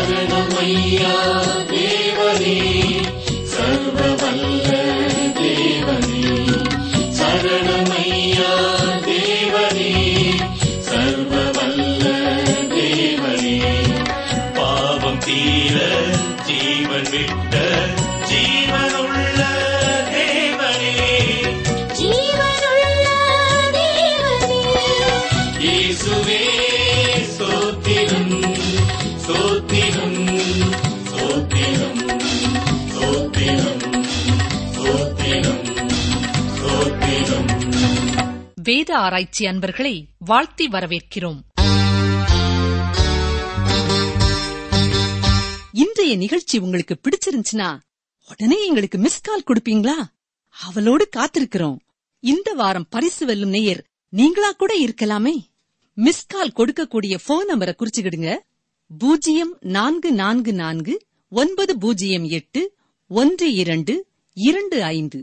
சரணமையா தேவனே, சர்வவல்ல தேவனே. சரணமையா தேவனே, சர்வவல்ல தேவனே. பாவம் தீர ஜீவன் விட்ட ஜீவனுள்ள தேவனே, ஜீவனுள்ள தேவனே. இயேசுவே ஸ்தோத்திரம், ஸ்தோத்திரம், ஸ்தோத்திரம், ஸ்தோத்திரம், ஸ்தோத்திரம், ஸ்தோத்திரம். வேத ஆராய்ச்சி அன்பர்களை வாழ்த்தி வரவேற்கிறோம். இன்றைய நிகழ்ச்சி உங்களுக்கு பிடிச்சிருந்துச்சுன்னா உடனே எங்களுக்கு மிஸ் கால் கொடுப்பீங்களா? அவளோடு காத்திருக்கிறோம். இந்த வாரம் பரிசு வெல்லும் நேயர் நீங்களா கூட இருக்கலாமே. மிஸ் கால் கொடுக்கக்கூடிய போன் நம்பரை குறிச்சுக்கிடுங்க. 0444-908-1225.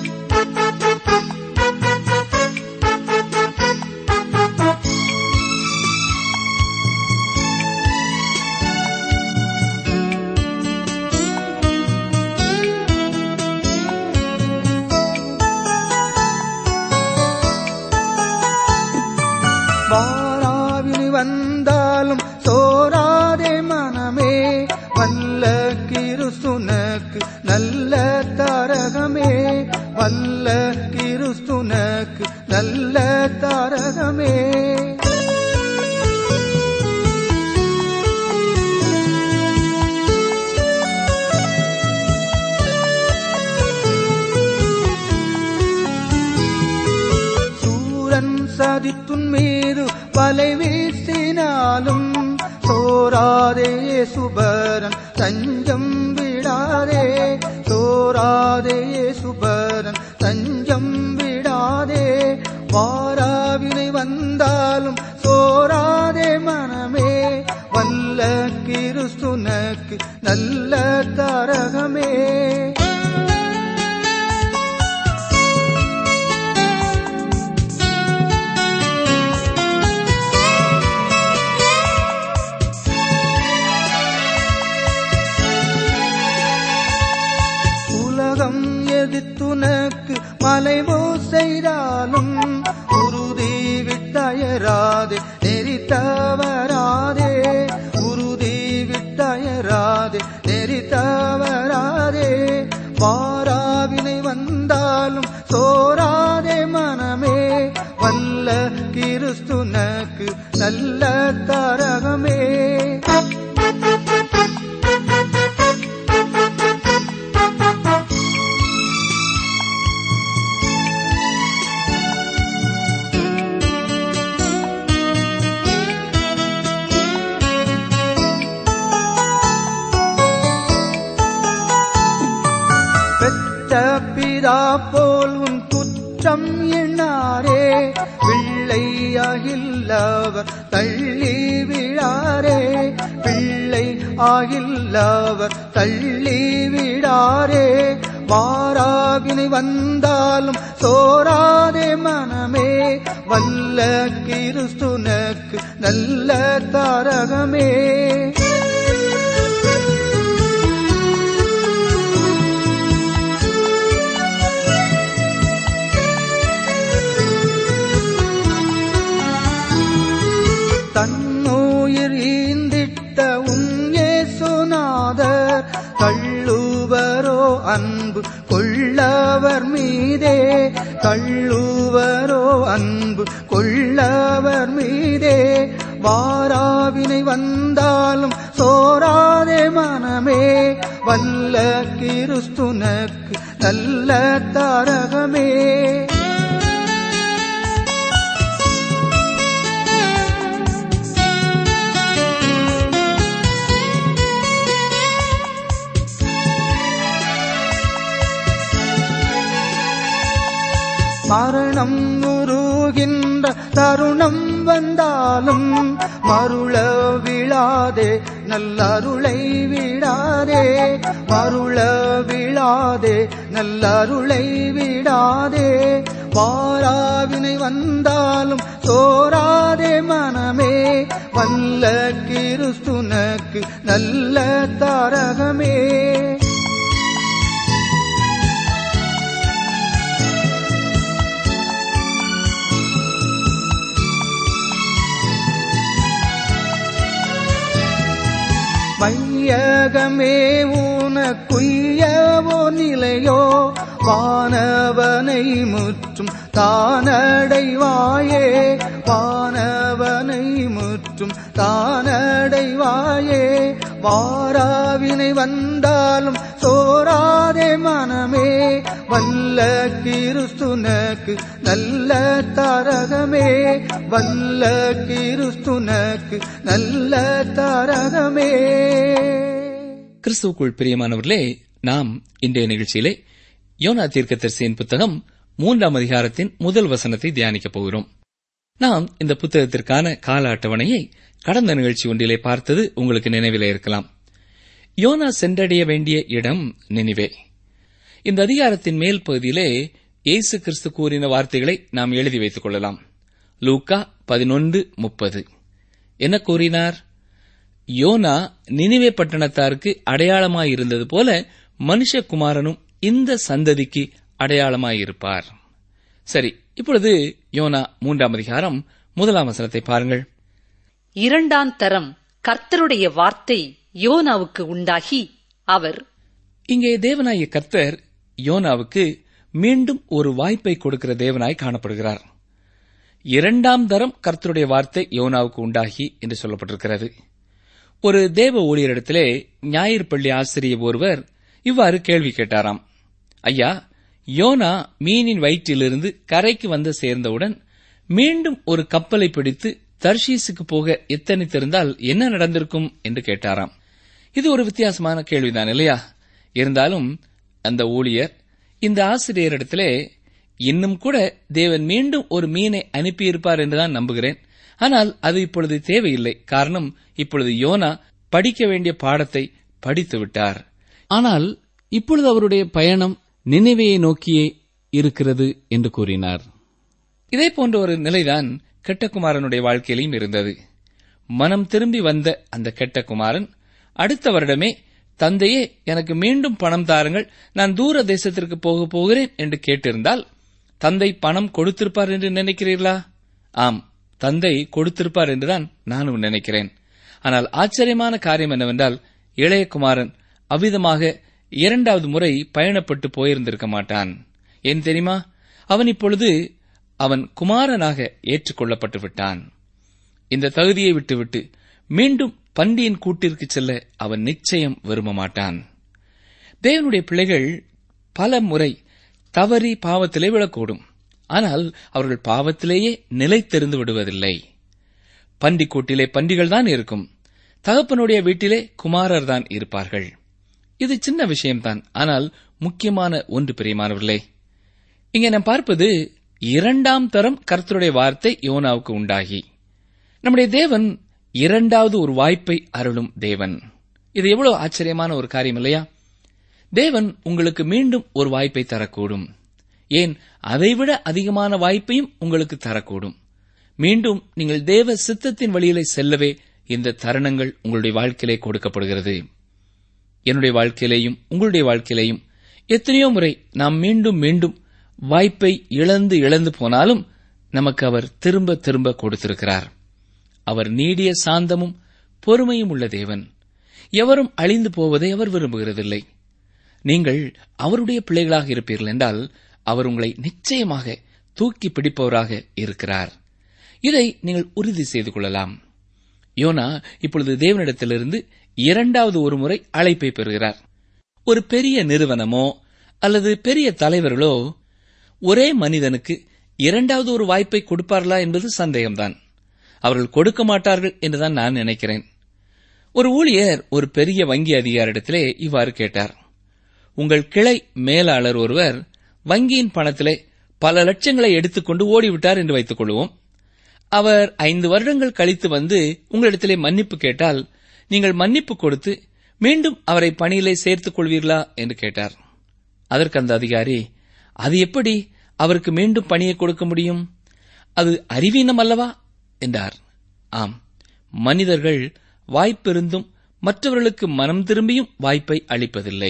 வாராவினி வந்தாலும் சோராதே மனமே, வல்ல கிறிஸ்துனக்கு நல்ல தாரகமே, வல்ல கிறிஸ்துனக்கு நல்ல தாரகமே. சதித்துன் மீது வலை வீசினாலும் சோராதே சுபரன் தஞ்சம் விடாதே, சோராதே சுபரன் தஞ்சம் விடாதே. வாராவினை வந்தாலும் சோராதே மனமே, வல்ல கிறிஸ்துனக்கு நல்ல தாரகமே. எதிர்த்துனக்கு மலைமோ செய்தாலும் உறுதி விட்டயராதே, நெறி தவறாதே, உறுதி விட்டயராதே, நெறி தவறாதே. வாராவினை வந்தாலும் சோராதே மனமே, வல்ல கிறிஸ்துனக்கு நல்ல தாரகமே. பிதா போல் உன் குற்றம் எண்ணாரே, பிள்ளையாகில்லவர் தள்ளி விழாரே, பிள்ளை ஆகில்லவர் தள்ளி விடாரே. வாராவினை வந்தாலும் சோராதே மனமே, வல்ல கிறிஸ்துனக்கு நல்ல தாரகமே. தன்னுயிர் ஈந்திட்ட உன் இயேசுநாதர் தள்ளுவரோ அன்பு கொள்ளவர் மீதே, தள்ளுவரோ அன்பு கொள்ளவர் மீதே. வாராவினை வந்தாலும் சோராதே மனமே, வல்ல கிறிஸ்துனக்கு நல்ல தாரகமே. மரணம் உருகின்ற தருணம் வந்தாலும் மருள விழாதே, நல்லருளை விடாதே, மருள விழாதே, நல்லருளை விடாதே. பாராவினை வந்தாலும் சோராதே மனமே, வல்ல கிறிஸ்துனக்கு நல்ல தாரகமே. வையகமே உனக்குய்யவோ நிலையோ, வானவனை முற்றும் தானடைவாயே, வானவனை முற்றும் தானடைவாயே. வாராவினை வந்தாலும் சோராதே மனமே, வல்ல கிறிஸ்துனக்கு நல்ல தாரகமே, வல்ல கிறிஸ்துனக்கு நல்ல தாரகமே. கிறிஸ்துவுக்குள் பிரியமானவர்களே, நாம் இன்றைய நிகழ்ச்சியிலே யோனா தீர்க்கதரிசியின் புத்தகம் 3ஆம் அதிகாரத்தின் முதல் வசனத்தை தியானிக்கப் போகிறோம். நாம் இந்த புத்தகத்திற்கான கால அட்டவணையை கடந்த நிகழ்ச்சி ஒன்றிலே பார்த்தது உங்களுக்கு நினைவிலே இருக்கலாம். யோனா சென்றடைய வேண்டிய இடம் நினிவே. இந்த அதிகாரத்தின் மேல் பகுதியிலே இயேசு கிறிஸ்து கூறின வார்த்தைகளை நாம் எழுதி வைத்துக் கொள்ளலாம். லூக்கா 11:30 என்ன கூறினார்? யோனா நினிவே பட்டணத்தாருக்கு அடையாளமாயிருந்தது போல மனுஷகுமாரனும் இந்த சந்ததிக்கு அடையாளமாயிருப்பார். சரி, இப்பொழுது யோனா 3ஆம் அதிகாரம் 1ஆம் வசனத்தை பாருங்கள். 2ஆம் தரம் கர்த்தருடைய வார்த்தை யோனாவுக்கு உண்டாகி அவர். இங்கே தேவனாகிய கர்த்தர் யோனாவுக்கு மீண்டும் ஒரு வாய்ப்பை கொடுக்கிற தேவனாய் காணப்படுகிறார். 2ஆம் தரம் கர்த்தருடைய வார்த்தை யோனாவுக்கு உண்டாகி என்று சொல்லப்பட்டிருக்கிறது. ஒரு தேவ ஊழியரிடத்திலே ஞாயிறு பள்ளி ஆசிரியர் ஒருவர் இவ்வாறு கேள்வி கேட்டாராம். ஐயா, யோனா மீனின் வயிற்றிலிருந்து கரைக்கு வந்து சேர்ந்தவுடன் மீண்டும் ஒரு கப்பலை பிடித்து தர்ஷீசுக்கு போக எத்தனித்திருந்தால் என்ன நடந்திருக்கும் என்று கேட்டாராம். இது ஒரு வித்தியாசமான கேள்விதான் இல்லையா? இருந்தாலும் அந்த ஊழியர் இந்த ஆசிரியரிடத்திலே இன்னும் கூட தேவன் மீண்டும் ஒரு மீனை அனுப்பியிருப்பார் என்றுதான் நம்புகிறேன், ஆனால் அது இப்பொழுது தேவையில்லை, காரணம் இப்பொழுது யோனா படிக்க வேண்டிய பாடத்தை படித்துவிட்டார். ஆனால் இப்பொழுது அவருடைய பயணம் நினிவேயை நோக்கியே இருக்கிறது என்று கூறினார். இதே போன்ற ஒரு நிலைதான் கெட்ட குமாரனுடைய வாழ்க்கையிலும் இருந்தது. மனம் திரும்பி வந்த அந்த கெட்ட குமாரன் அடுத்த வருடமே, தந்தையே எனக்கு மீண்டும் பணம் தாருங்கள், நான் தூர தேசத்திற்கு போக போகிறேன் என்று கேட்டிருந்தால் தந்தை பணம் கொடுத்திருப்பார் என்று நினைக்கிறீர்களா? ஆம், தந்தை கொடுத்திருப்பார் என்றுதான் நானும் நினைக்கிறேன். ஆனால் ஆச்சரியமான காரியம் என்னவென்றால், இளைய குமாரன் அவ்விதமாக 2வது முறை பயணப்பட்டு போயிருந்திருக்க மாட்டான். ஏன் தெரியுமா? அவன் இப்பொழுது அவன் குமாரனாக ஏற்றுக்கொள்ளப்பட்டு விட்டான். இந்த தகுதியை விட்டுவிட்டு மீண்டும் பண்டியின் கூட்டிற்கு செல்ல அவன் நிச்சயம் விரும்ப மாட்டான். தேவனுடைய பிள்ளைகள் பல முறை தவறி பாவத்திலே விழக்கூடும், ஆனால் அவர்கள் பாவத்திலேயே நிலைத்திருந்து விடுவதில்லை. பண்டிக்கூட்டிலே பண்டிகள் தான் இருக்கும், தகப்பனுடைய வீட்டிலே குமாரர் தான் இருப்பார்கள். இது சின்ன விஷயம்தான், ஆனால் முக்கியமான ஒன்று பிரியமானவர்களே. இங்கே நாம் பார்ப்பது 2ஆம் தரம் கர்த்தருடைய வார்த்தை யோனாவுக்கு உண்டாகி. நம்முடைய தேவன் 2வது ஒரு வாய்ப்பை அருளும் தேவன். இது எவ்வளவு ஆச்சரியமான ஒரு காரியம் இல்லையா? தேவன் உங்களுக்கு மீண்டும் ஒரு வாய்ப்பை தரக்கூடும், ஏன் அதைவிட அதிகமான வாய்ப்பையும் உங்களுக்கு தரக்கூடும். மீண்டும் நீங்கள் தேவ சித்தத்தின் வழியிலே செல்லவே இந்த தருணங்கள் உங்களுடைய வாழ்க்கையிலே கொடுக்கப்படுகிறது. என்னுடைய வாழ்க்கையிலேயும் உங்களுடைய வாழ்க்கையிலேயும் எத்தனையோ முறை நாம் மீண்டும் மீண்டும் வாய்ப்பை இழந்து போனாலும் நமக்கு அவர் திரும்ப திரும்ப கொடுத்திருக்கிறார். அவர் நீடிய சாந்தமும் பொறுமையும் உள்ள தேவன். எவரும் அழிந்து போவதை அவர் விரும்புகிறதில்லை. நீங்கள் அவருடைய பிள்ளைகளாக இருப்பீர்கள் என்றால் அவர் உங்களை நிச்சயமாக தூக்கி பிடிப்பவராக இருக்கிறார். இதை நீங்கள் உறுதி செய்து கொள்ளலாம். யோனா இப்பொழுது தேவனிடத்திலிருந்து 2வது ஒரு முறை அழைப்பை பெறுகிறார். ஒரு பெரிய நிறுவனமோ அல்லது பெரிய தலைவர்களோ ஒரே மனிதனுக்கு 2வது ஒரு வாய்ப்பை கொடுப்பார்களா என்பது சந்தேகம்தான். அவர்கள் கொடுக்க மாட்டார்கள் என்றுதான் நான் நினைக்கிறேன். ஒரு ஊழியர் ஒரு பெரிய வங்கி அதிகாரிடத்திலே இவ்வாறு கேட்டார். உங்கள் கிளை மேலாளர் ஒருவர் வங்கியின் பணத்திலே பல லட்சங்களை எடுத்துக்கொண்டு ஓடிவிட்டார் என்று வைத்துக் கொள்வோம். அவர் 5 வருடங்கள் கழித்து வந்து உங்களிடத்திலே மன்னிப்பு கேட்டால் நீங்கள் மன்னிப்பு கொடுத்து மீண்டும் அவரை பணியிலே சேர்த்துக் கொள்வீர்களா என்று கேட்டார். அதற்கு அந்த அதிகாரி, அது எப்படி, அவருக்கு மீண்டும் பணியை கொடுக்க முடியும்? அது அறிவீனம் அல்லவா என்றார். ஆம், மனிதர்கள் வாய்ப்பிருந்தும் மற்றவர்களுக்கு மனம் திரும்பியும் வாய்ப்பை அளிப்பதில்லை.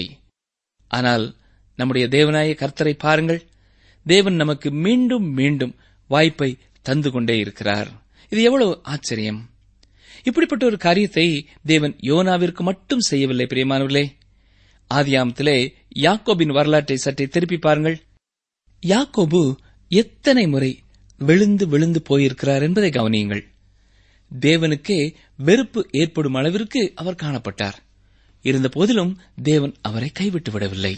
ஆனால் நம்முடைய தேவனாய கர்த்தரை பாருங்கள், தேவன் நமக்கு மீண்டும் மீண்டும் வாய்ப்பை தந்து கொண்டே இருக்கிறார். இது எவ்வளவு ஆச்சரியம்! இப்படிப்பட்ட ஒரு காரியத்தை தேவன் யோனாவிற்கு மட்டும் செய்யவில்லை. பிரியமானவர்களே, ஆதியாமத்திலே யாக்கோபின் வரலாற்றை சற்றே திருப்பி பாருங்கள். யாக்கோபு எத்தனை முறை விழுந்து விழுந்து போயிருக்கிறார் என்பதை கவனியுங்கள். தேவனுக்கே வெறுப்பு ஏற்படும் அளவிற்கு அவர் காணப்பட்டார். இருந்த போதிலும் தேவன் அவரை கைவிட்டு விடவில்லை.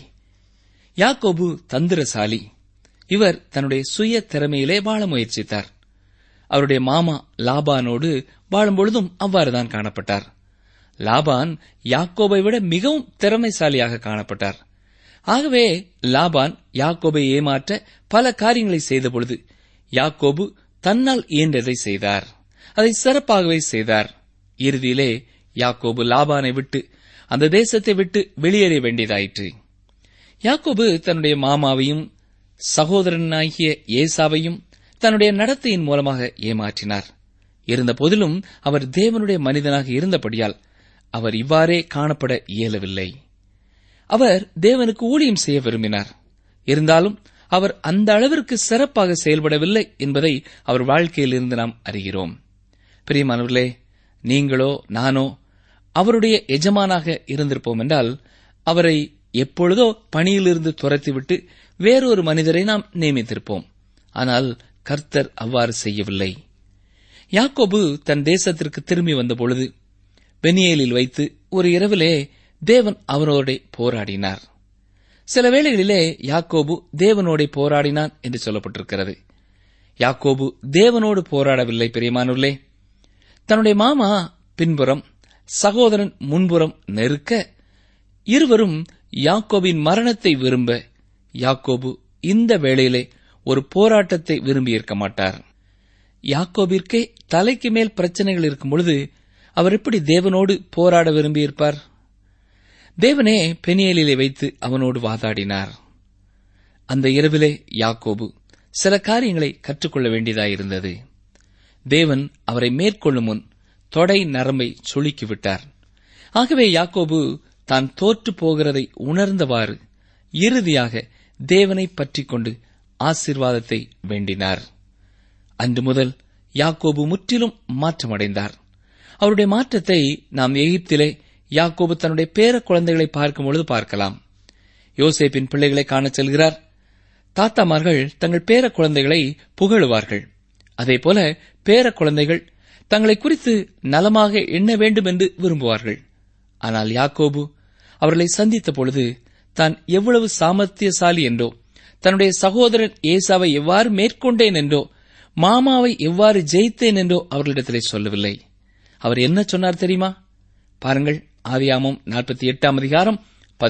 யாக்கோபு தந்திரசாலி. இவர் தன்னுடைய சுய திறமையிலே வாழ முயற்சித்தார். அவருடைய மாமா லாபானோடு வாழும்பொழுதும் அவ்வாறுதான் காணப்பட்டார். லாபான் யாக்கோபை விட மிகவும் திறமைசாலியாக காணப்பட்டார். ஆகவே லாபான் யாக்கோபை ஏமாற்ற பல காரியங்களை செய்தபொழுது யாக்கோபு தன்னால் இயன்றதை செய்தார். அதை சிறப்பாகவே செய்தார். இறுதியிலே யாக்கோபு லாபானை விட்டு அந்த தேசத்தை விட்டு வெளியேற வேண்டியதாயிற்று. யாக்கோபு தன்னுடைய மாமாவையும் சகோதரனாகிய ஏசாவையும் தன்னுடைய நடத்தையின் மூலமாக ஏமாற்றினார். இருந்த போதிலும் அவர் தேவனுடைய மனிதனாக இருந்தபடியால் அவர் இவ்வாறே காணப்பட இயலவில்லை. அவர் தேவனுக்கு ஊழியம் செய்ய விரும்பினார். இருந்தாலும் அவர் அந்த அளவிற்கு சிறப்பாக செயல்படவில்லை என்பதை அவர் வாழ்க்கையிலிருந்து நாம் அறிகிறோம். பிரியமானவர்களே, நீங்களோ நானோ அவருடைய எஜமானாக இருந்திருப்போம் என்றால் அவரை எப்பொழுதோ பணியிலிருந்து துரத்திவிட்டு வேறொரு மனிதரை நாம் நியமித்திருப்போம். ஆனால் கர்த்தர் அவ்வாறு செய்யவில்லை. யாக்கோபு தன் தேசத்திற்கு திரும்பி வந்தபொழுது பெனியேலில் வைத்து ஒரு இரவிலே தேவன் அவரோட போராடினார். சில வேளைகளிலே யாக்கோபு தேவனோட போராடினான் என்று சொல்லப்பட்டிருக்கிறது. யாக்கோபு தேவனோடு போராடவில்லை. பிரியமானவர்களே, தன்னுடைய மாமா பின்புறம் சகோதரன் முன்புறம் நெருக்க இருவரும் யாக்கோபின் மரணத்தை விரும்ப யாக்கோபு இந்த வேளையிலே ஒரு போராட்டத்தை விரும்பியிருக்க மாட்டார். யாக்கோபிற்கே தலைக்கு மேல் பிரச்சனைகள் இருக்கும் பொழுது அவர் எப்படி தேவனோடு போராட விரும்பியிருப்பார்? தேவனே பெனியேலிலே வைத்து அவனோடு வாதாடினார். அந்த இரவிலே யாக்கோபு சில காரியங்களை கற்றுக்கொள்ள வேண்டியதாயிருந்தது. தேவன் அவரை மேற்கொள்ளும் முன் தொடை நரம்பை சுளுக்கிவிட்டார். ஆகவே யாக்கோபு தான் தோற்று போகிறதை உணர்ந்தவாறு இறுதியாக தேவனை பற்றிக் கொண்டு ஆசீர்வாதத்தை வேண்டினார். அன்று முதல் யாக்கோபு முற்றிலும் மாற்றமடைந்தார். அவருடைய மாற்றத்தை நாம் எகிப்திலே யாக்கோபு தன்னுடைய பேர குழந்தைகளை பார்க்கும் பொழுது பார்க்கலாம். யோசேப்பின் பிள்ளைகளை காணச் செல்கிறார். தாத்தாமார்கள் தங்கள் பேர குழந்தைகளை புகழுவார்கள். அதேபோல பேர குழந்தைகள் தங்களை குறித்து நலமாக எண்ண வேண்டும் என்று விரும்புவார்கள். ஆனால் யாக்கோபு அவர்களை சந்தித்த பொழுது தான் எவ்வளவு சாமர்த்தியசாலி என்றோ, தன்னுடைய சகோதரன் ஏசாவை எவ்வாறு மேற்கொண்டேன் என்றோ, மாமாவை எவ்வாறு ஜெயித்தேன் என்றோ அவர்களிடத்திலே சொல்லவில்லை. அவர் என்ன சொன்னார் தெரியுமா? பாருங்கள், ஆதியாகமம் 48 அதிகாரம்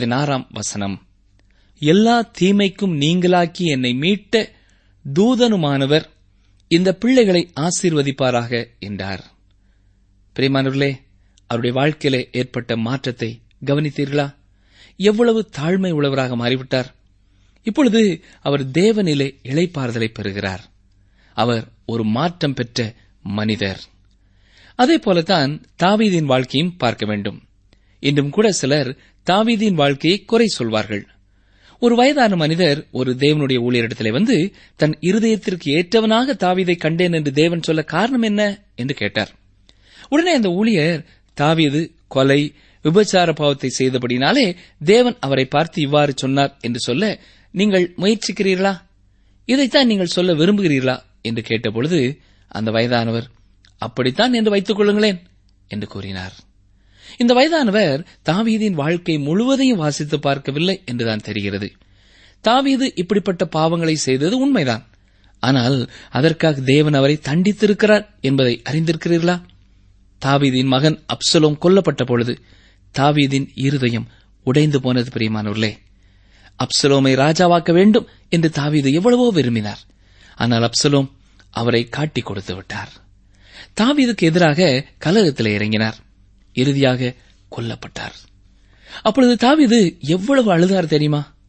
16 எல்லா தீமைக்கும் நீங்களாக்கி என்னை மீட்ட தூதனுமானவர் இந்த பிள்ளைகளை ஆசீர்வதிப்பாராக என்றார். பிரியமானவர்களே, அவருடைய வாழ்க்கையிலே ஏற்பட்ட மாற்றத்தை கவனித்தீர்களா? எவ்வளவு தாழ்மை உள்ளவராக மாறிவிட்டார். இப்பொழுது அவர் தேவனிலே இளைப்பாறுதலை பெறுகிறார். அவர் ஒரு மாற்றம் பெற்ற மனிதர். அதே போலத்தான் தாவீதின் வாழ்க்கையும் பார்க்க வேண்டும். இன்றும் கூட சிலர் தாவீதின் வாழ்க்கையை குறை சொல்வார்கள். ஒரு வயதான மனிதர் ஒரு தேவனுடைய ஊழியரிடத்திலே வந்து தன் இருதயத்திற்கு ஏற்றவனாக தாவீதை கண்டேன் என்று தேவன் சொல்ல காரணம் என்ன என்று கேட்டார். உடனே அந்த ஊழியர், தாவீது கொலை விபச்சார பாவத்தை செய்தபடினாலே தேவன் அவரை பார்த்து இவ்வாறு சொன்னார் என்று சொல்ல நீங்கள் முயற்சிக்கிறீர்களா? இதைத்தான் நீங்கள் சொல்ல விரும்புகிறீர்களா என்று கேட்டபொழுது அந்த வயதானவர், அப்படித்தான் என்று வைத்துக் கொள்ளுங்களேன் என்று கூறினார். இந்த வயதானவர் தாவீதின் வாழ்க்கை முழுவதையும் வாசித்து பார்க்கவில்லை என்றுதான் தெரிகிறது. தாவீது இப்படிப்பட்ட பாவங்களை செய்தது உண்மைதான். ஆனால் அதற்காக தேவன் அவரை தண்டித்திருக்கிறார் என்பதை அறிந்திருக்கிறீர்களா? தாவீதின் மகன் அப்சலோம் கொல்லப்பட்ட பொழுது தாவீதின் இருதயம் உடைந்து போனது. பிரியமானவர்களே, அப்சலோமை ராஜாவாக்க வேண்டும் என்று தாவீது எவ்வளவோ விரும்பினார். ஆனால் அப்சலோம் அவரை காட்டிக் கொடுத்து விட்டார். தாவீதுக்கு எதிராக கலகத்தில் இறங்கினார். இறுதியாக கொல்லப்பட்டார். அப்பொழுது தாவீது எவ்வளவு அழுதார் தெரியுமா?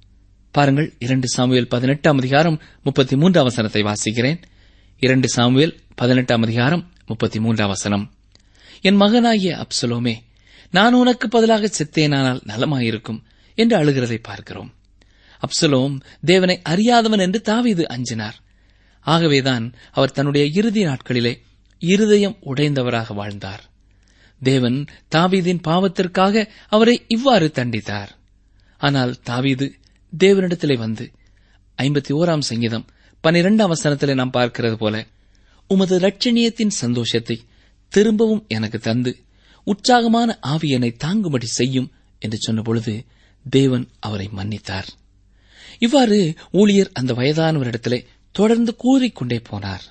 பாருங்கள், 2 சாமுவேல் 18 அதிகாரம் 33 வசனத்தை வாசிக்கிறேன். 2 சாமுவேல் 18 அதிகாரம் 33 வசனம். என் மகனாகிய அப்சலோமே, நான் உனக்கு பதிலாக செத்தேனானால் நலமாயிருக்கும் என்று அழுகிறதை பார்க்கிறோம். அப்சலோம் தேவனை அறியாதவன் என்று தாவீது அஞ்சினார். ஆகவேதான் அவர் தன்னுடைய இறுதி நாட்களிலே இருதயம் உடைந்தவராக வாழ்ந்தார். தேவன் தாவீதின் பாவத்திற்காக அவரை இவ்வாறு தண்டித்தார். ஆனால் தாவீது தேவனிடத்திலே வந்து 51 சங்கீதம் 12 வசனத்திலே நாம் பார்க்கிறது போல, உமது இரட்சணியத்தின் சந்தோஷத்தை திரும்பவும் எனக்கு தந்து உற்சாகமான ஆவியனை தாங்கும்படி செய்யும் என்று சொன்னபொழுது தேவன் அவரை மன்னித்தார். இவ்வாறு ஊழியர் அந்த வயதானவரிடத்திலே தொடர்ந்து கூறிக்கொண்டே போனார்.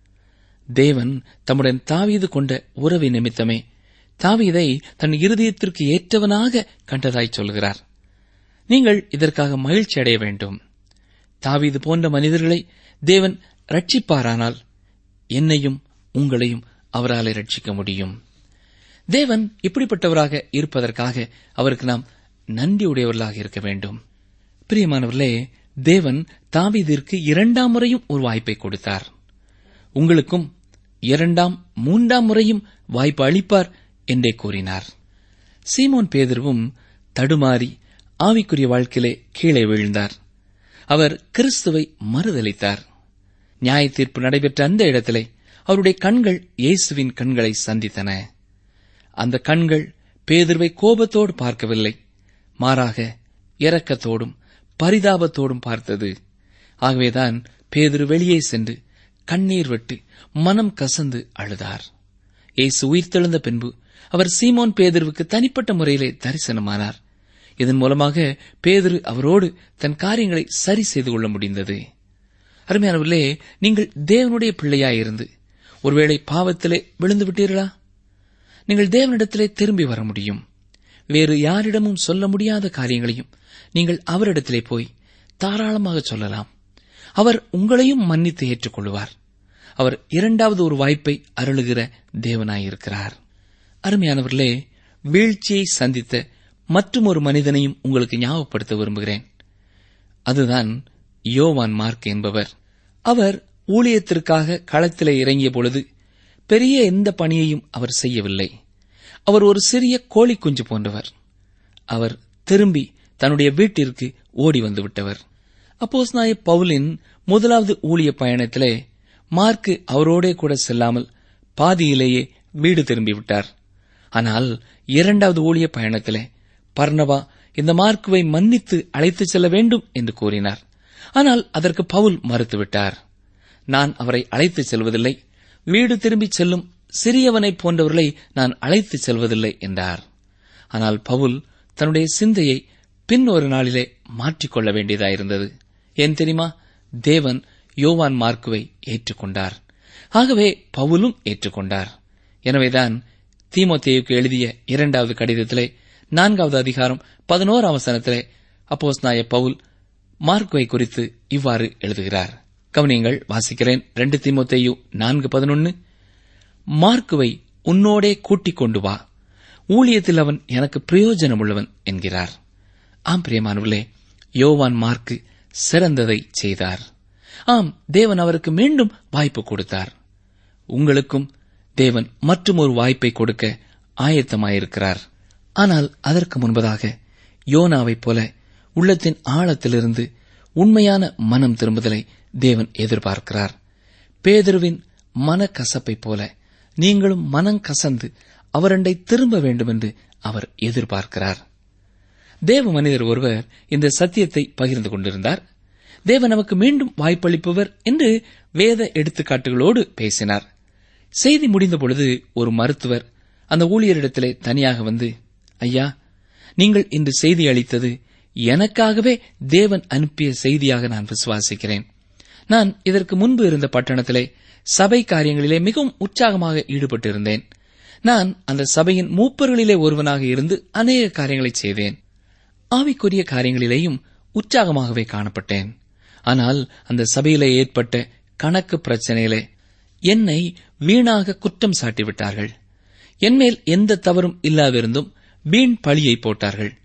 தேவன் தம்முடன் தாவீது கொண்ட உறவை நிமித்தமே தாவீதை தன் இருதயத்திற்கு ஏற்றவனாக கண்டதாய் சொல்கிறார். நீங்கள் இதற்காக மகிழ்ச்சி அடைய வேண்டும். தாவீது போன்ற மனிதர்களை தேவன் ரட்சிப்பாரானால் என்னையும் உங்களையும் அவரால் ரட்சிக்க முடியும். தேவன் இப்படிப்பட்டவராக இருப்பதற்காக அவருக்கு நாம் நன்றியுடையவர்களாக இருக்க வேண்டும். பிரியமானவர்களே, தேவன் தாவீதிற்கு 2ஆம் முறையும் ஒரு வாய்ப்பை கொடுத்தார். உங்களுக்கும் 2ஆம் 3ஆம் முறையும் வாய்ப்பு அளிப்பார் என்றே கூறினார். சீமோன் பேதுருவும் தடுமாறி ஆவிக்குரிய வாழ்க்கையிலே கீழே விழுந்தார். அவர் கிறிஸ்துவை மறுதலித்தார். நியாய தீர்ப்பு நடைபெற்ற அந்த இடத்திலே அவருடைய கண்கள் இயேசுவின் கண்களை சந்தித்தன. அந்த கண்கள் பேதுருவை கோபத்தோடு பார்க்கவில்லை, மாறாக இரக்கத்தோடும் பரிதாபத்தோடும் பார்த்தது. ஆகவேதான் பேதுரு வெளியே சென்று கண்ணீர் விட்டு மனம் கசந்து அழுதார். இயேசு உயிர்த்தெழுந்த பின்பு அவர் சீமோன் பேதுருவுக்கு தனிப்பட்ட முறையிலே தரிசனமானார். இதன் மூலமாக பேதுரு அவரோடு தன் காரியங்களை சரி செய்து கொள்ள முடிந்தது. அருமையானவர்களே, நீங்கள் தேவனுடைய பிள்ளையாயிருந்து ஒருவேளை பாவத்திலே விழுந்து விட்டீர்களா? நீங்கள் தேவனிடத்திலே திரும்பி வர முடியும். வேறு யாரிடமும் சொல்ல முடியாத காரியங்களையும் நீங்கள் அவரிடத்திலே போய் தாராளமாக சொல்லலாம். அவர் உங்களையும் மன்னித்து ஏற்றுக்கொள்வார். அவர் 2வது ஒரு வாய்ப்பை அருளுகிற தேவனாயிருக்கிறார். அருமையானவர்களே, வீழ்ச்சியை சந்தித்த மற்றும் ஒரு மனிதனையும் உங்களுக்கு ஞாபகப்படுத்த விரும்புகிறேன். அதுதான் யோவான் மார்க் என்பவர். அவர் ஊழியத்திற்காக களத்திலே இறங்கிய பொழுது பெரிய எந்த பணியையும் அவர் செய்யவில்லை. அவர் ஒரு சிறிய கோழி குஞ்சு போன்றவர். அவர் திரும்பி தன்னுடைய வீட்டிற்கு ஓடி வந்துவிட்டவர். அப்போஸ்தலனாகிய பவுலின் 1வது ஊழிய பயணத்திலே மார்க்கு அவரோடே கூட செல்லாமல் பாதியிலேயே வீடு திரும்பிவிட்டார். ஆனால் 2வது ஊழிய பயணத்திலே பர்னபா இந்த மார்க்குவை மன்னித்து அழைத்துச் செல்ல வேண்டும் என்று கூறினார். ஆனால் அதற்கு பவுல் மறுத்துவிட்டார். நான் அவரை அழைத்துச் செல்வதில்லை, வீடு திரும்பிச் செல்லும் சிறியவனைப் போன்றவர்களை நான் அழைத்துச் செல்வதில்லை என்றார். ஆனால் பவுல் தன்னுடைய சிந்தையை பின் ஒரு நாளிலே மாற்றிக்கொள்ள வேண்டியதாயிருந்தது. ஏன் தெரியுமா? தேவன் யோவான் மார்க்குவை ஏற்றுக்கொண்டார். ஆகவே பவுலும் ஏற்றுக்கொண்டார். எனவேதான் தீமோத்தேயுக்கு எழுதிய 2வது கடிதத்திலே 4வது அதிகாரம் 11ஆம் வசனத்திலே அப்போஸ்தலனாகிய பவுல் மார்க்குவை குறித்து இவ்வாறு எழுதுகிறார். கவனியங்கள், வாசிக்கிறேன். 2 தீமோத்தேயு 4:11. மார்க்குவை உன்னோடே கூட்டிக் கொண்டு வா, ஊழியத்தில் அவன் எனக்கு பிரயோஜனமுள்ளவன் என்கிறார். ஆம் பிரியமானவர்களே, யோவான் மார்க்கு சிறந்ததை செய்தார். ஆம், தேவன் அவருக்கு மீண்டும் வாய்ப்பு கொடுத்தார். உங்களுக்கும் தேவன் மற்றும் ஒரு வாய்ப்பை கொடுக்க ஆயத்தமாயிருக்கிறார். ஆனால் அதற்கு முன்பதாக யோனாவைப் போல உள்ளத்தின் ஆழத்திலிருந்து உண்மையான மனம் திரும்புதலை தேவன் எதிர்பார்க்கிறார். பேதுருவின் மனக்கசப்பைப் போல நீங்களும் மனம் கசந்து அவரண்டை திரும்ப வேண்டும் என்று அவர் எதிர்பார்க்கிறார். தேவ மனிதர் ஒருவர் இந்த சத்தியத்தை பகிர்ந்து கொண்டிருந்தார். தேவன் நமக்கு மீண்டும் வாய்ப்பளிப்பவர் என்று வேத எடுத்துக்காட்டுகளோடு பேசினார். செய்தி முடிந்த பொழுது ஒரு மருத்துவர் அந்த ஊழியரிடத்திலே தனியாக வந்து, ஐயா, நீங்கள் இன்று செய்தி அளித்தது எனக்காகவே தேவன் அனுப்பிய செய்தியாக நான் விசுவாசிக்கிறேன். நான் இதற்கு முன்பு இருந்த பட்டணத்திலே சபை காரியங்களிலே மிகவும் உற்சாகமாக ஈடுபட்டிருந்தேன். நான் அந்த சபையின் மூப்பர்களிலே ஒருவனாக இருந்து அநேக காரியங்களை செய்தேன். ஆவிக்குரிய காரியங்களிலேயும் உற்சாகமாகவே காணப்பட்டேன். ஆனால் அந்த சபையிலே ஏற்பட்ட கணக்கு பிரச்சனையிலே என்னை வீணாக குற்றம் சாட்டிவிட்டார்கள். என்மேல் எந்த தவறும் இல்லாதிருந்தும் வீண் பழியை போட்டார்கள்.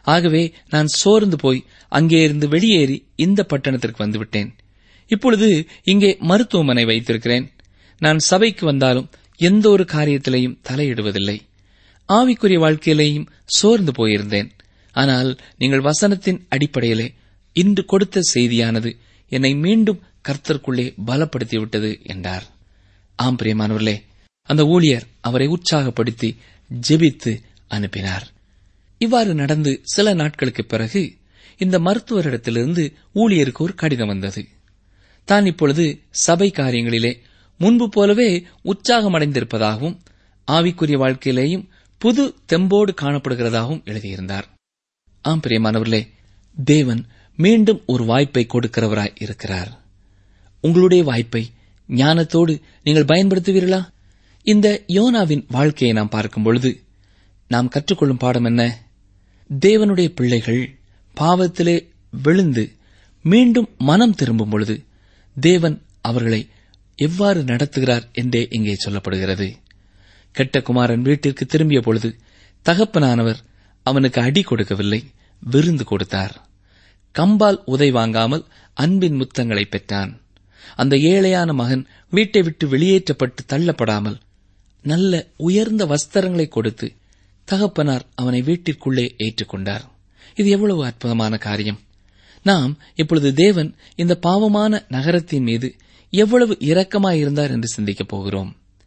ஆகவே நான் சோர்ந்து போய் அங்கே இருந்து வெளியேறி இந்த பட்டணத்திற்கு வந்துவிட்டேன். இப்பொழுது இங்கே மருத்துவமனை வைத்திருக்கிறேன். நான் சபைக்கு வந்தாலும் எந்த ஒரு காரியத்திலையும் தலையிடுவதில்லை. ஆவிக்குரிய வாழ்க்கையிலேயும் சோர்ந்து போயிருந்தேன். ஆனால் நீங்கள் வசனத்தின் அடிப்படையிலே இன்று கொடுத்த செய்தியானது என்னை மீண்டும் கர்த்தருக்குள்ளே பலப்படுத்திவிட்டது என்றார். ஆம் பிரியமானவர்களே, அந்த ஊழியர் அவரை உற்சாகப்படுத்தி ஜெபித்து அனுப்பினார். இவ்வாறு நடந்து சில நாட்களுக்கு பிறகு இந்த மருத்துவரிடத்திலிருந்து ஊழியருக்கு ஒரு கடிதம் வந்தது. தான் இப்பொழுது சபை காரியங்களிலே முன்பு போலவே உற்சாகமடைந்திருப்பதாகவும் ஆவிக்குரிய வாழ்க்கையிலேயும் புது தெம்போடு காணப்படுகிறதாகவும் எழுதியிருந்தார். ஆம் பிரியமானவர்களே, தேவன் மீண்டும் ஒரு வாய்ப்பை கொடுக்கிறவராய் இருக்கிறார். உங்களுடைய வாய்ப்பை ஞானத்தோடு நீங்கள் பயன்படுத்துவீர்களா? இந்த யோனாவின் வாழ்க்கையை நாம் பார்க்கும் பொழுது நாம் கற்றுக்கொள்ளும் பாடம் என்ன? தேவனுடைய பிள்ளைகள் பாவத்திலே விழுந்து மீண்டும் மனம் திரும்பும் பொழுது தேவன் அவர்களை எவ்வாறு நடத்துகிறார் என்றே இங்கே சொல்லப்படுகிறது. கெட்ட குமாரன் வீட்டிற்கு திரும்பிய பொழுது தகப்பனானவர் அவனுக்கு அடி கொடுக்கவில்லை, விருந்து கொடுத்தார். கம்பால் உதை வாங்காமல் அன்பின் முத்தங்களை பெற்றான். அந்த ஏழையான மகன் வீட்டை விட்டு வெளியேற்றப்பட்டு தள்ளப்படாமல் நல்ல உயர்ந்த வஸ்திரங்களை கொடுத்து தகப்பனார் அவனை வீட்டிற்குள்ளே ஏற்றுக்கொண்டார். இது எவ்வளவு அற்புதமான காரியம்! நாம் இப்பொழுது தேவன் இந்த பாவமான நகரத்தின் மீது எவ்வளவு இரக்கமாயிருந்தார் என்று சிந்திக்கப் போகிறோம்.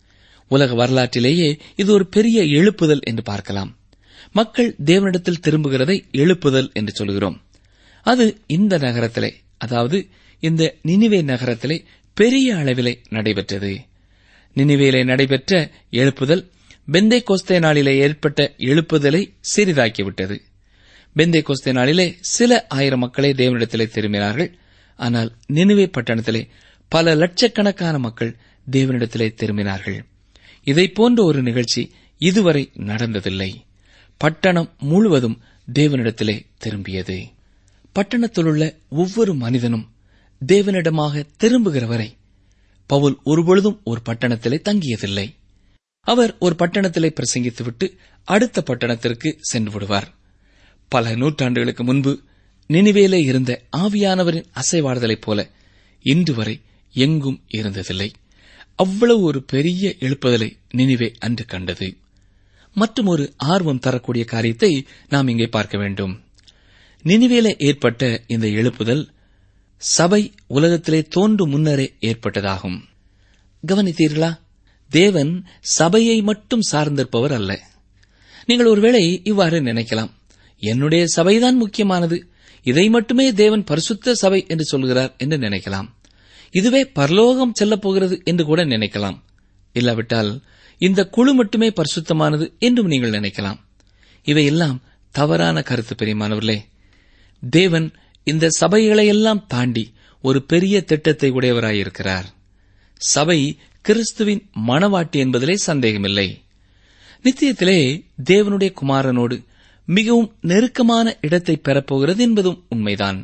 உலக வரலாற்றிலேயே இது ஒரு பெரிய எழுப்புதல் என்று பார்க்கலாம். மக்கள் தேவனிடத்தில் திரும்புகிறதை எழுப்புதல் என்று சொல்கிறோம். அது இந்த நகரத்திலே, அதாவது இந்த நினிவே நகரத்திலே பெரிய அளவிலே நடைபெற்றது. நினிவேயிலே நடைபெற்ற எழுப்புதல் பெந்தேகோஸ்தே நாளிலே ஏற்பட்ட எழுப்புதலை சிறிதாக்கிவிட்டது. பெந்தேகோஸ்தே நாளிலே சில ஆயிரம் மக்களே தேவனிடத்திலே திரும்பினார்கள். ஆனால் நினிவே பட்டணத்திலே பல லட்சக்கணக்கான மக்கள் தேவனிடத்திலே திரும்பினார்கள். இதைப் போன்ற ஒரு நிகழ்ச்சி இதுவரை நடந்ததில்லை. பட்டணம் முழுவதும் தேவனிடத்திலே திரும்பியது. பட்டணத்திலுள்ள ஒவ்வொரு மனிதனும் தேவனிடமாக திரும்புகிறவரை பவுல் ஒருபொழுதும் ஒரு பட்டணத்திலே தங்கியதில்லை. அவர் ஒரு பட்டணத்திலே பிரசங்கித்துவிட்டு அடுத்த பட்டணத்திற்கு சென்று விடுவார். பல நூற்றாண்டுகளுக்கு முன்பு நினிவேலே இருந்த ஆவியானவரின் அசைவாடுதலைப் போல இன்று வரை எங்கும் இருந்ததில்லை. அவ்வளவு ஒரு பெரிய எழுப்புதலை நினிவே அன்று கண்டது. மற்றும் ஒரு ஆர்வம் தரக்கூடிய காரியத்தை நாம் இங்கே பார்க்க வேண்டும். நினிவேலே ஏற்பட்ட இந்த எழுப்புதல் சபை உலகத்திலே தோன்றும் முன்னரே ஏற்பட்டதாகும். கவனித்தீர்களா? தேவன் சபையை மட்டும் சார்ந்திருப்பவர் அல்ல. நீங்கள் ஒருவேளை இவ்வாறு நினைக்கலாம், என்னுடைய சபைதான் முக்கியமானது, இதை மட்டுமே தேவன் பரிசுத்த சபை என்று சொல்கிறார் என்று நினைக்கலாம். இதுவே பரலோகம் செல்லப் போகிறது என்று கூட நினைக்கலாம். இல்லாவிட்டால் இந்த குழு மட்டுமே பரிசுத்தமானது என்றும் நீங்கள் நினைக்கலாம். இவையெல்லாம் தவறான கருத்து பிரியமானவர்களே. தேவன் இந்த சபைகளையெல்லாம் தாண்டி ஒரு பெரிய திட்டத்தை உடையவராயிருக்கிறார். சபை கிறிஸ்துவின் மணவாட்டி என்பதிலே சந்தேகமில்லை. நித்தியத்திலே தேவனுடைய குமாரனோடு மிகவும் நெருக்கமான இடத்தை பெறப்போகிறது என்பதும் உண்மைதான்.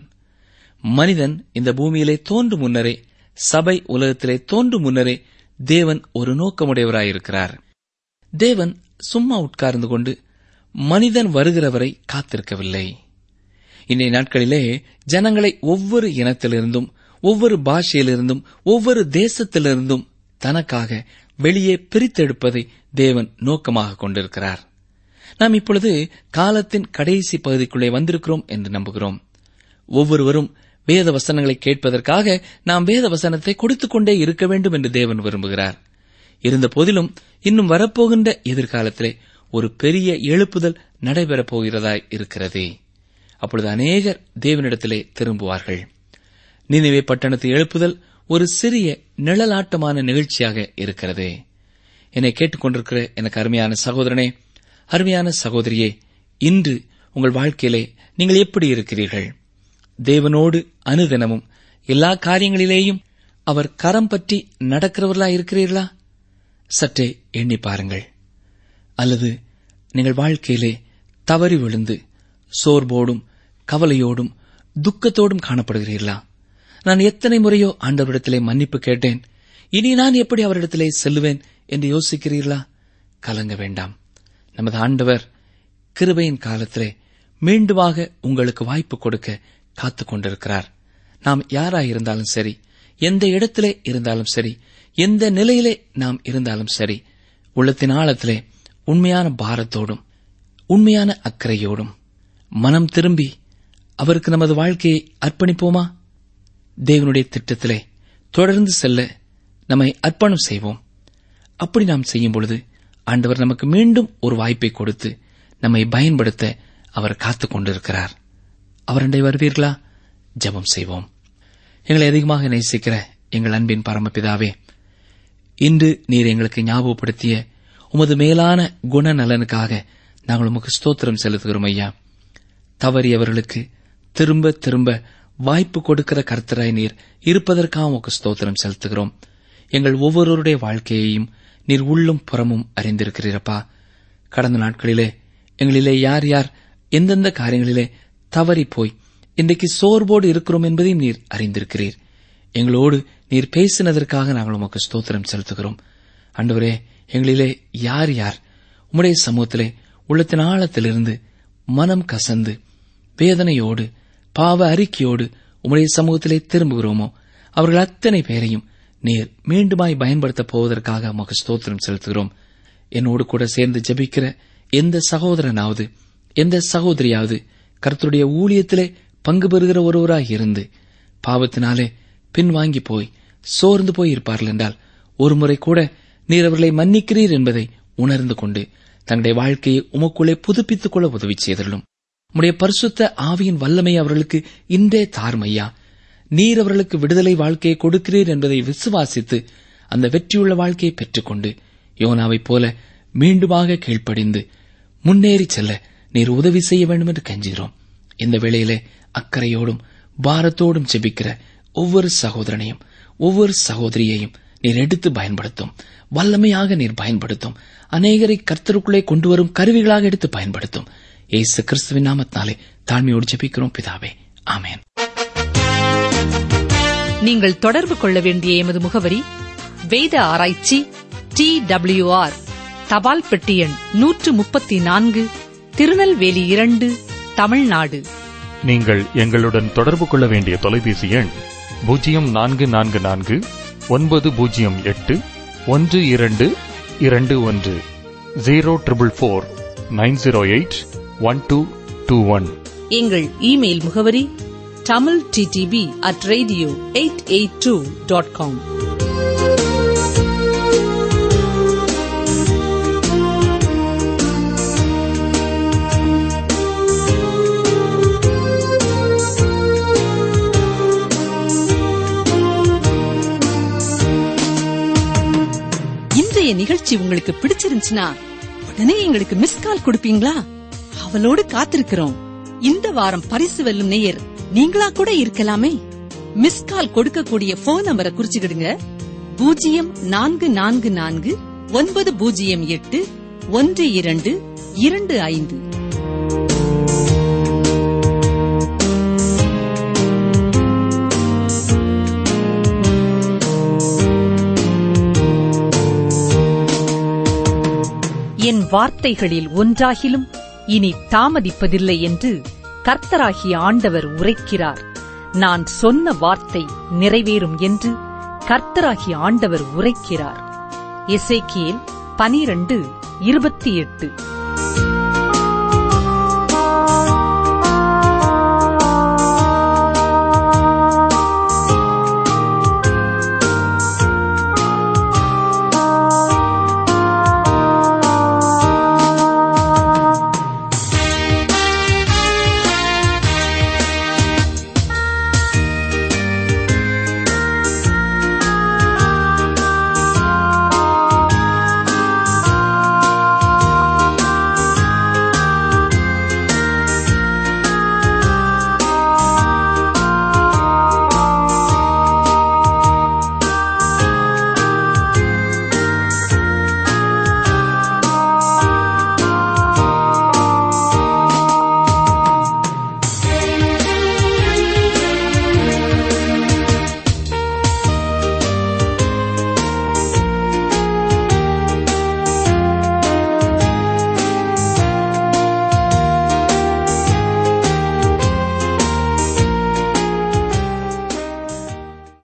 மனிதன் இந்த பூமியிலே தோன்றும் முன்னரே, சபை உலகத்திலே தோன்றும் முன்னரே தேவன் ஒரு நோக்கமுடையவராயிருக்கிறார். தேவன் சும்மா உட்கார்ந்து கொண்டு மனிதன் வருகிறவரை காத்திருக்கவில்லை. இன்றைய நாட்களிலே ஜனங்களை ஒவ்வொரு இனத்திலிருந்தும், ஒவ்வொரு பாஷையிலிருந்தும், ஒவ்வொரு தேசத்திலிருந்தும் தனக்காக வெளியே பிரித்தெடுப்பதை தேவன் நோக்கமாக கொண்டிருக்கிறார். நாம் இப்பொழுது காலத்தின் கடைசி பகுதிக்குள்ளே வந்திருக்கிறோம் என்று நம்புகிறோம். ஒவ்வொருவரும் வேத வசனங்களை கேட்பதற்காக நாம் வேத வசனத்தை கொடுத்துக் கொண்டே இருக்க வேண்டும் என்று தேவன் விரும்புகிறார். இருந்த போதிலும் இன்னும் வரப்போகின்ற எதிர்காலத்திலே ஒரு பெரிய எழுப்புதல் நடைபெறப் போகிறதாய் இருக்கிறது. அப்பொழுது அநேகர் தேவனிடத்திலே திரும்புவார்கள். நினிவே பட்டணத்து எழுப்புதல் ஒரு சிறிய நிழலாட்டமான நிகழ்ச்சியாக இருக்கிறது. என்னை கேட்டுக்கொண்டிருக்கிற எனக்கு அருமையான சகோதரனே, அருமையான சகோதரியே, இன்று உங்கள் வாழ்க்கையிலே நீங்கள் எப்படி இருக்கிறீர்கள்? தேவனோடு அனுதினமும் எல்லா காரியங்களிலேயும் அவர் கரம் பற்றி நடக்கிறவர்களாக இருக்கிறீர்களா? சற்றே எண்ணி பாருங்கள். அல்லது நீங்கள் வாழ்க்கையிலே தவறி விழுந்து சோர்வோடும் கவலையோடும் துக்கத்தோடும் காணப்படுகிறீர்களா? நான் எத்தனை முறையோ ஆண்டவரிடத்திலே மன்னிப்பு கேட்டேன், இனி நான் எப்படி அவரிடத்திலே செல்லுவேன் என்று யோசிக்கிறீர்களா? கலங்க வேண்டாம். நமது ஆண்டவர் கிருபையின் காலத்திலே மீண்டுமாக உங்களுக்கு வாய்ப்பு கொடுக்க காத்துக் கொண்டிருக்கிறார். நாம் யாராயிருந்தாலும் சரி, எந்த இடத்திலே இருந்தாலும் சரி, எந்த நிலையிலே நாம் இருந்தாலும் சரி, உள்ளத்தின் ஆழத்திலே உண்மையான பாரத்தோடும் உண்மையான அக்கறையோடும் மனம் திரும்பி அவருக்கு நமது வாழ்க்கையை அர்ப்பணிப்போமா? தேவனுடைய திட்டத்திலே தொடர்ந்து செல்ல நம்மை அர்ப்பணம் செய்வோம். அப்படி நாம் செய்யும் பொழுது ஆண்டவர் நமக்கு மீண்டும் ஒரு வாய்ப்பை கொடுத்து நம்மை பயன்படுத்த அவர் காத்துக் கொண்டிருக்கிறார். அவரண்டை வருவீர்களா? ஜெபம் செய்வோம். எங்களை அதிகமாக நேசிக்கிற எங்கள் அன்பின் பரமபிதாவே, இன்று நீர் எங்களுக்கு ஞாபகப்படுத்திய உமது மேலான குணநலனுக்காக நாங்கள் உமக்கு ஸ்தோத்திரம் செலுத்துகிறோம் ஐயா. தவறியவர்களுக்கு திரும்ப திரும்ப வாய்ப்பு கொடுக்கிற கர்த்தராய் நீர் இருப்பதற்காக உமக்கு ஸ்தோத்திரம் செலுத்துகிறோம். எங்கள் ஒவ்வொருவருடைய வாழ்க்கையையும் நீர் உள்ளும் புறமும் அறிந்திருக்கிறீரப்பா. கடந்த நாட்களிலே எங்களிலே யார் யார் எந்தெந்த காரியங்களிலே தவறி போய் இன்றைக்கு சோர்வோடு இருக்கிறோம் என்பதையும் நீர் அறிந்திருக்கிறீர். எங்களோடு நீர் பேசினதற்காக நாங்கள் உமக்கு ஸ்தோத்திரம் செலுத்துகிறோம். ஆண்டவரே, எங்களிலே யார் யார் உம்முடைய சமூகத்திலே உள்ளத்தின் ஆழத்திலிருந்து மனம் கசந்து வேதனையோடு பாவ அறிக்கையோடு உம்முடைய சமூகத்திலே திரும்புகிறோமோ, அவர்கள் அத்தனை பேரையும் நீர் மீண்டுமாய் பயன்படுத்தப் போவதற்காக உமக்கு ஸ்தோத்திரம் செலுத்துகிறோம். என்னோடு கூட சேர்ந்து ஜெபிக்கிற எந்த சகோதரனாவது எந்த சகோதரியாவது கர்த்தருடைய ஊழியத்திலே பங்கு பெறுகிற ஒருவராய் இருந்து பாவத்தினாலே பின்வாங்கி போய் சோர்ந்து போய் இருப்பார்கள் என்றால், ஒருமுறை கூட நீர் அவர்களை மன்னிக்கிறீர் என்பதை உணர்ந்து கொண்டு தங்களுடைய வாழ்க்கையை உமக்குள்ளே புதுப்பித்துக் கொள்ள உதவி செய்தருளும். உம்முடைய பரிசுத்த ஆவியின் வல்லமை அவர்களுக்கு இன்றே தார்மையா. நீர் அவர்களுக்கு விடுதலை வாழ்க்கையை கொடுக்கிறீர் என்பதை விசுவாசித்து அந்த வெற்றியுள்ள வாழ்க்கையை பெற்றுக்கொண்டு யோனாவைப் போல மீண்டுமாக கீழ்ப்படிந்து முன்னேறி செல்ல நீர் உதவி செய்ய வேண்டும் என்று கெஞ்சுகிறோம். இந்த வேளையிலே அக்கறையோடும் பாரத்தோடும் ஜெபிக்கிற ஒவ்வொரு சகோதரனையும் ஒவ்வொரு சகோதரியையும் நீர் எடுத்து பயன்படுத்தும். வல்லமையாக நீர் பயன்படுத்தும். அநேகரை கர்த்தருக்குள்ளே கொண்டு வரும் கருவிகளாக எடுத்து பயன்படுத்தும். இயேசு கிறிஸ்துவின் நாமத்தினாலே தாழ்மையோடு ஜெபிக்கிறோம் பிதாவே, ஆமென். நீங்கள் தொடர்பு கொள்ள வேண்டிய எமது முகவரி: வேத ஆராய்ச்சி TWR, தபால் பெட்டி எண் 134, திருநெல்வேலி 2, தமிழ்நாடு. நீங்கள் எங்களுடன் தொடர்பு கொள்ள வேண்டிய தொலைபேசி எண் 0444 908 1221 0444 908 1221. எங்கள் இமெயில் முகவரி tamilttb@radio882.com. இன்றைய நிகழ்ச்சி உங்களுக்கு பிடிச்சிருந்துச்சுன்னா உடனே எங்களுக்கு மிஸ் கால் கொடுப்பீங்களா? அவளோடு காத்திருக்கிறோம். இந்த வாரம் பரிசு வெல்லும் நேயர் நீங்களா கூட இருக்கலாமே. மிஸ் கால் கொடுக்கக்கூடிய போன் நம்பரை குறிச்சுக்கிடுங்க: 0444 908 1225. என் வார்த்தைகளில் ஒன்றாகிலும் இனி தாமதிப்பதில்லை என்று கர்த்தராகிய ஆண்டவர் உரைக்கிறார். நான் சொன்ன வார்த்தை நிறைவேறும் என்று கர்த்தராகிய ஆண்டவர் உரைக்கிறார். எசேக்கியேல் 12:28.